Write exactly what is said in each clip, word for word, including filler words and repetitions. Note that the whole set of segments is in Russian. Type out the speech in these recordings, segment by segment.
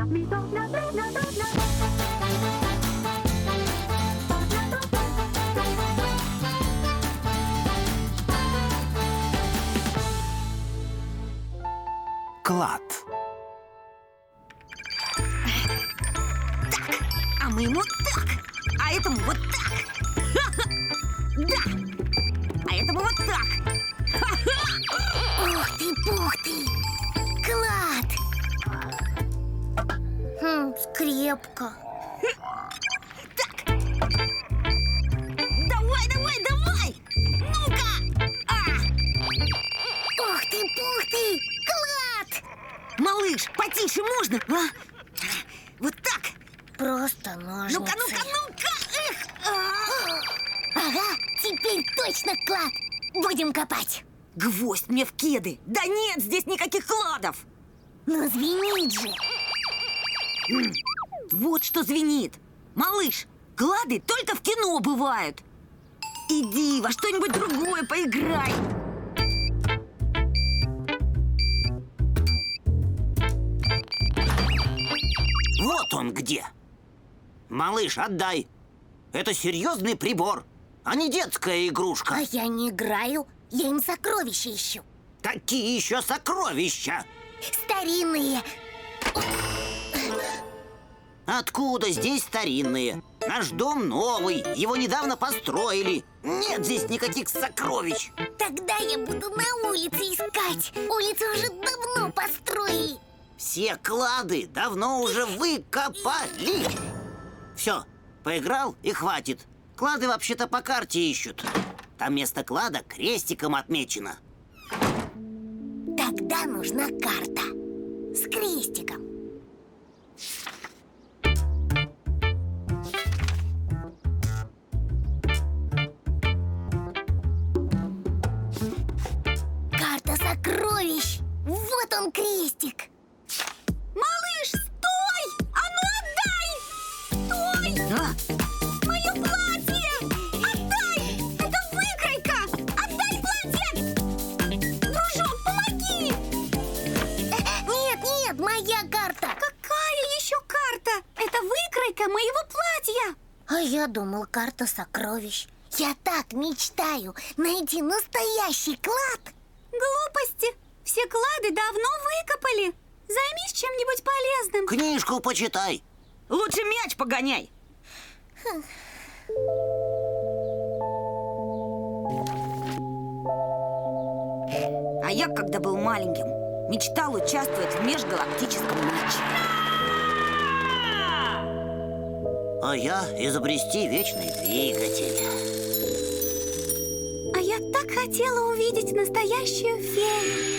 Клад. Так, а мы ему так, а этому вот так. Да, а этому вот так. Ух ты, пух ты! Клад! Хм, скрепка. Так. Давай, давай, давай! Ну-ка! А! Ух ты, пух ты! Клад! Малыш, потише можно, а? Вот так. Просто ножницы. Ну-ка, ну-ка, ну-ка! Эх! А! Ага, теперь точно клад. Будем копать. Гвоздь мне в кеды. Да нет здесь никаких кладов. Ну, звенит же. Вот что звенит. Малыш, клады только в кино бывают. Иди во что-нибудь другое поиграй. Вот он где. Малыш, отдай. Это серьезный прибор, а не детская игрушка. А я не играю, я им сокровища ищу. Какие еще сокровища? Старинные. Откуда здесь старинные? Наш дом новый, его недавно построили. Нет здесь никаких сокровищ. Тогда я буду на улице искать. Улицу уже давно построили. Все клады давно уже выкопали. Все, поиграл и хватит. Клады вообще-то по карте ищут. Там место клада крестиком отмечено. Тогда нужна карта с крестиком. Карта сокровищ. Вот он, крестик. Малыш, стой! А ну отдай! Стой! А? Мое платье! Отдай! Это выкройка! Отдай платье! Дружок, помоги! Нет, нет, моя карта! Какая еще карта? Это выкройка моего платья. А я думал, карта сокровищ. Я так мечтаю найти настоящий клад. Глупости. Все клады давно выкопали. Займись чем-нибудь полезным. Книжку почитай. Лучше мяч погоняй. А я, когда был маленьким, мечтал участвовать в межгалактическом матче. А я изобрести вечный двигатель. А я так хотела увидеть настоящую фею.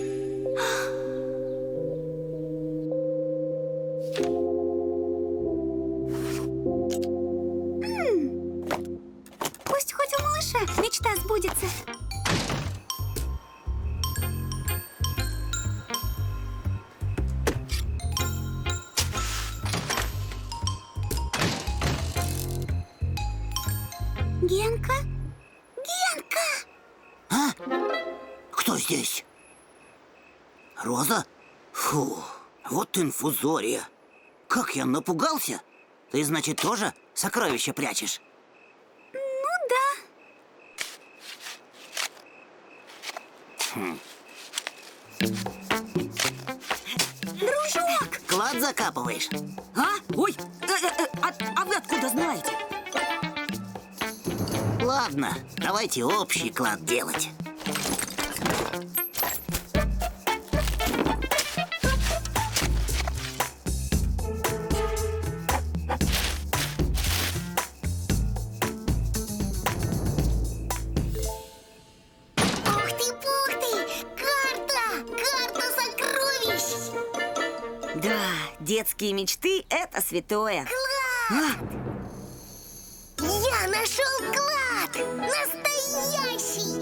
Пусть хоть у малыша мечта сбудется. Генка? Генка! А? Кто здесь? Роза? Фу, вот инфузория. Как я напугался. Ты, значит, тоже сокровища прячешь? Ну да. Хм. Дружок! Клад закапываешь? А? Ой, э, э, э, а, а вы откуда знаете? Ладно, давайте общий клад делать. Ух ты, пух ты! Карта! Карта сокровищ! Да, детские мечты — это святое. Клад! Я нашел клад! Настоящий!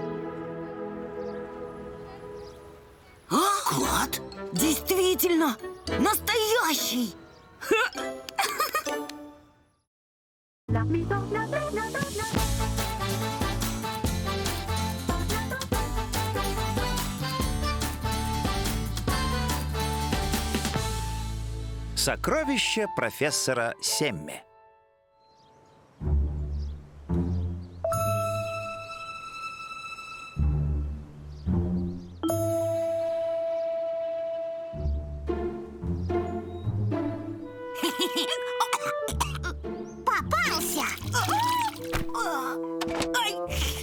А? Клад? Действительно, настоящий! Сокровища профессора Семми. Попался! Ай!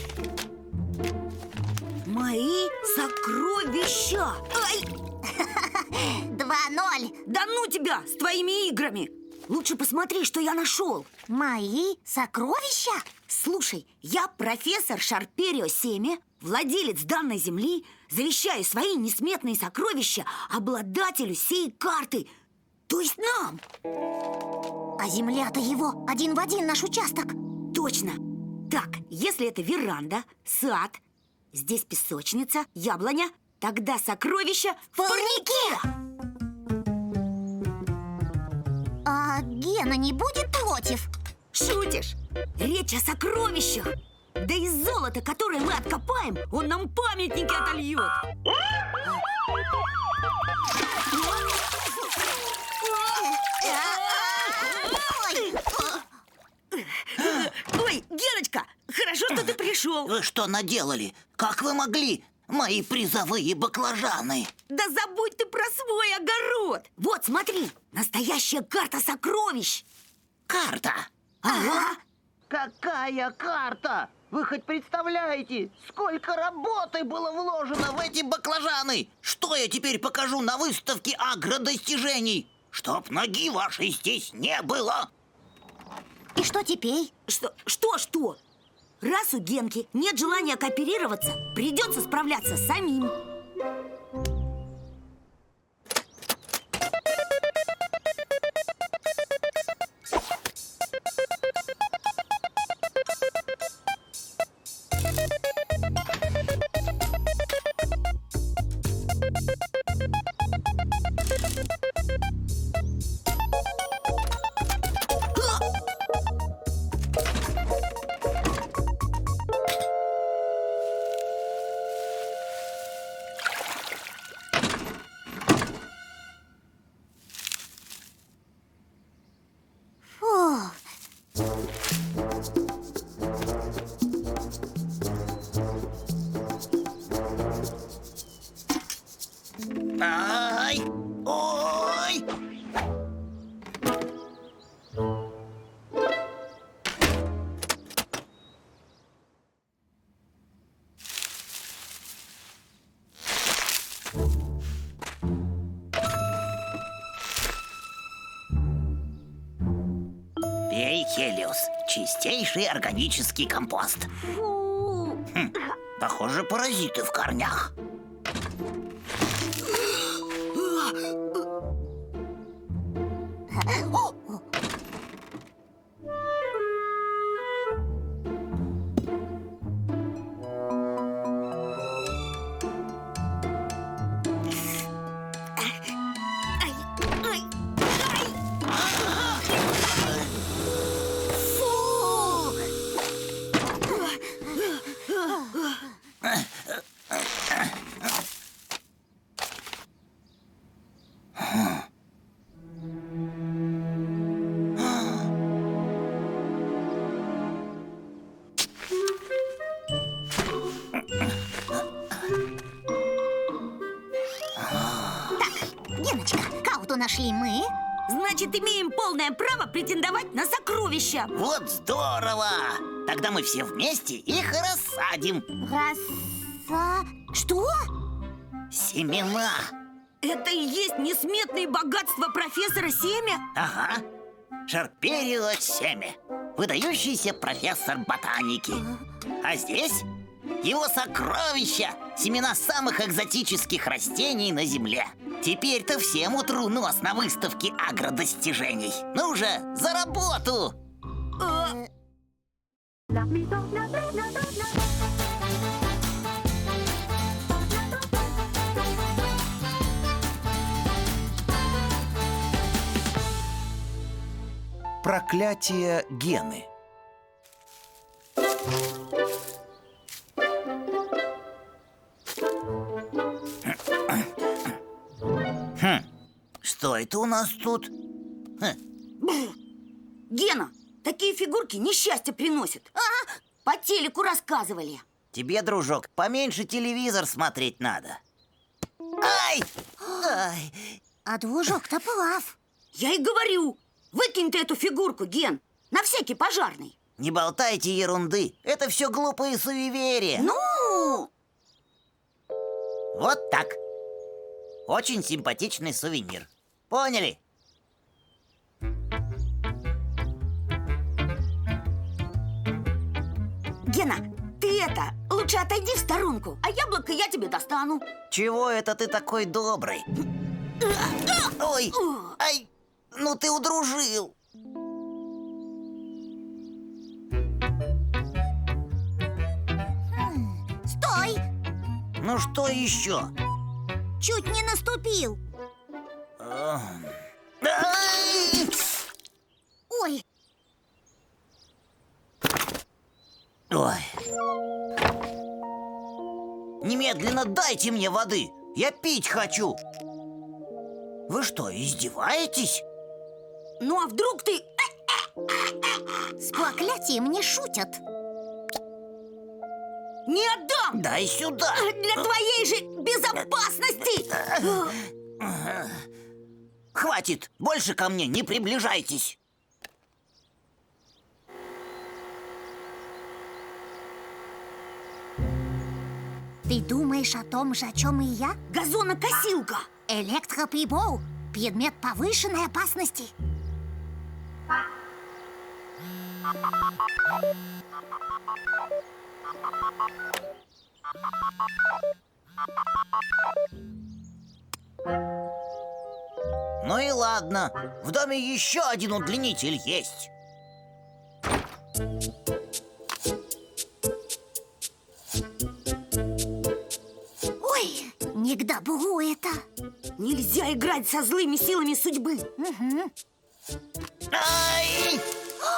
Мои сокровища! Ай! Два ноль. Да ну тебя с твоими играми! Лучше посмотри, что я нашел. Мои сокровища? Слушай, я профессор Шарперио Семми, владелец данной земли, завещаю свои несметные сокровища обладателю сей карты, то есть нам. А земля-то его один в один наш участок. Точно. Так, если это веранда, сад, здесь песочница, яблоня, тогда сокровища в парнике. А Гена не будет против? Шутишь? Речь о сокровищах. Да и золото, которое мы откопаем, он нам памятники отольет. Ой, Геночка, хорошо, что ты пришел. Вы что наделали? Как вы могли? Мои призовые баклажаны. Да забудь ты про свой огород. Вот, смотри, настоящая карта сокровищ. Карта. Ага. Какая карта? Вы хоть представляете, сколько работы было вложено в эти баклажаны? Что я теперь покажу на выставке агродостижений? Чтоб ноги вашей здесь не было. И что теперь? Что, что, что? Раз у Генки нет желания кооперироваться, придется справляться самим. Ай! Ой! Пей, Хелиус. Чистейший органический компост. Хм, похоже, паразиты в корнях. Геночка, кауту нашли мы. Значит, имеем полное право претендовать на сокровища. Вот здорово! Тогда мы все вместе их рассадим. Роса... Что? Семена. Это и есть несметные богатства профессора Семми? Ага. Шарперио Семми. Выдающийся профессор ботаники. А здесь его сокровища. Семена самых экзотических растений на Земле. Теперь-то всем утру нос на выставке агродостижений. Ну же, за работу! А, Проклятие Гены. Хм, что это у нас тут? Хм. Гена, такие фигурки несчастье приносят. Ага, по телеку рассказывали. Тебе, дружок, поменьше телевизор смотреть надо. Ай! Ай! А дружок-то прав. Я и говорю, выкинь ты эту фигурку, Ген, на всякий пожарный. Не болтайте ерунды. Это все глупые суеверия. Ну, Вот так. Очень симпатичный сувенир. Поняли? Гена, ты это, лучше отойди в сторонку, а яблоко я тебе достану. Чего это ты такой добрый? Ой! Ай! Ну ты удружил. Стой! Ну что еще? Чуть не наступил. Ай! Ой, Ой. Немедленно дайте мне воды. Я пить хочу. Вы что, издеваетесь? Ну а вдруг ты... с проклятием не шутят. Не отдам! Дай сюда. Для твоей же безопасности! Хватит, больше ко мне не приближайтесь. Ты думаешь о том же, о чем и я? Газонокосилка! Электроприбор – предмет повышенной опасности. Ну и ладно. В доме еще один удлинитель есть. Ой, не к добру это. Нельзя играть со злыми силами судьбы. Угу. Ай!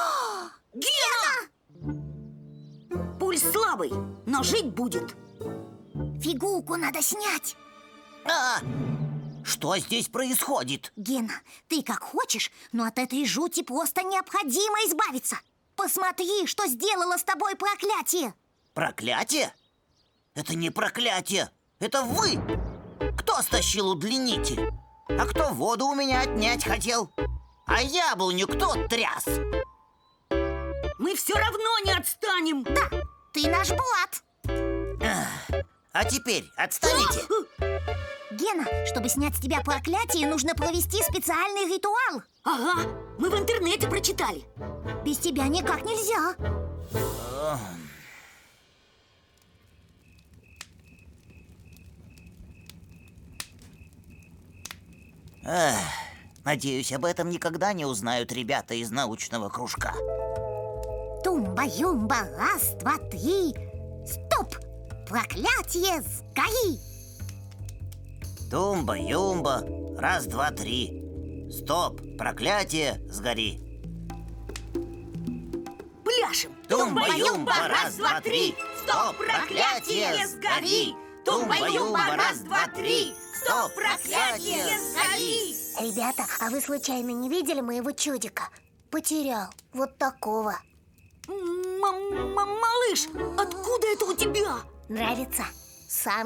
Гена! Пульс слабый, но жить будет. Фигурку надо снять. А! Что здесь происходит? Гена, ты как хочешь, но от этой жути просто необходимо избавиться. Посмотри, что сделало с тобой проклятие. Проклятие? Это не проклятие. Это вы! Кто стащил удлинитель? А кто воду у меня отнять хотел? А яблоню кто тряс? Мы все равно не отстанем. Да, ты наш Булат. А теперь отстанете? Гена, чтобы снять с тебя проклятие, нужно провести специальный ритуал. Ага, мы в интернете прочитали. Без тебя никак нельзя. Эх, надеюсь, об этом никогда не узнают ребята из научного кружка. Тумба-юмба, раз, два, три. Стоп! Проклятие, сгори! Тумба-юмба, раз, два, три. Стоп, проклятие, сгори. Пляшем. Тумба-юмба, раз, два, три. Стоп, проклятие, сгори. Тумба-юмба, раз, два, три. Стоп, проклятие, сгори. Ребята, а вы случайно не видели моего чудика? Потерял. Вот такого. М-м-м, малыш, откуда это у тебя? Нравится? Сам